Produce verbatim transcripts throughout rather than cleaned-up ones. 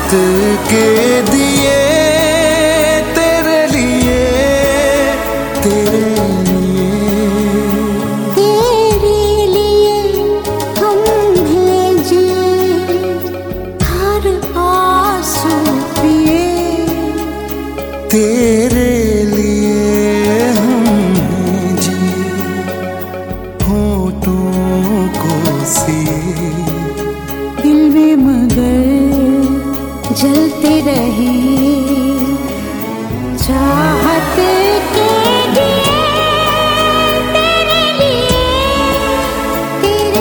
चाहत के दिए तेरे लिए, तेरे तेरे लिए हमने जी होठों को सिए, दिल में मगर जलते रहे चाहत के दिए तेरे लिए, तेरे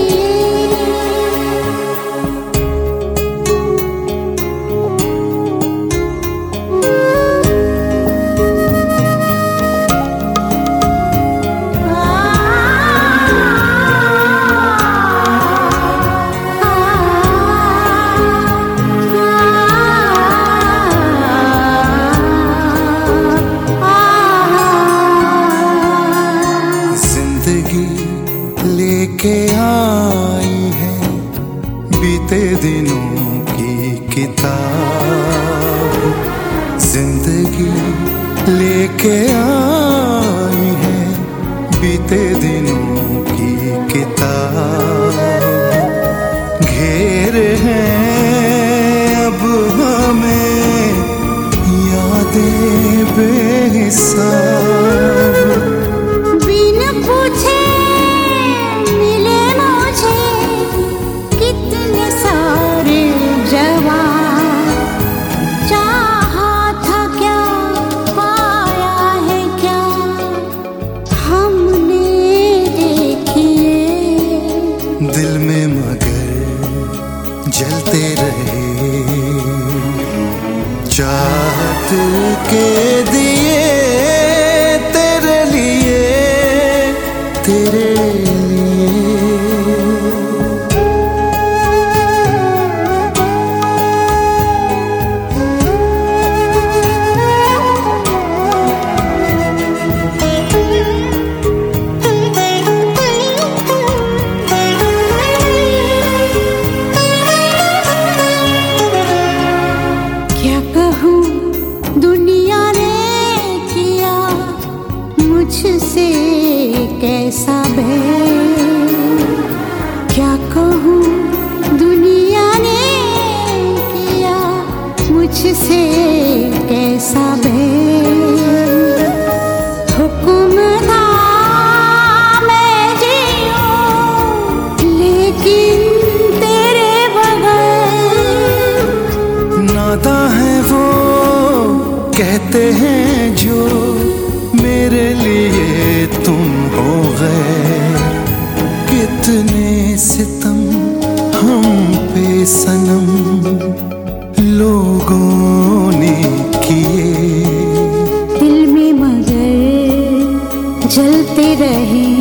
लेके आई है बीते दिनों की किताब, जिंदगी लेके आई है बीते दिनों की किताब। घेरे हैं अब हमें यादें बेहिसाब, दिल में मगर जलते रहे चाहत के दिए तेरे लिए, तेरे मुझसे कैसा बैर, क्या कहूँ दुनिया ने किया मुझसे कैसा बैर। हुक्म था मैं जीऊँ लेकिन तेरे बगैर, नाता है वो कहते हैं जो मेरे लिए तुम हो गए। कितने सितम हम पे सनम लोगों ने किए, दिल में मगर जलते रहे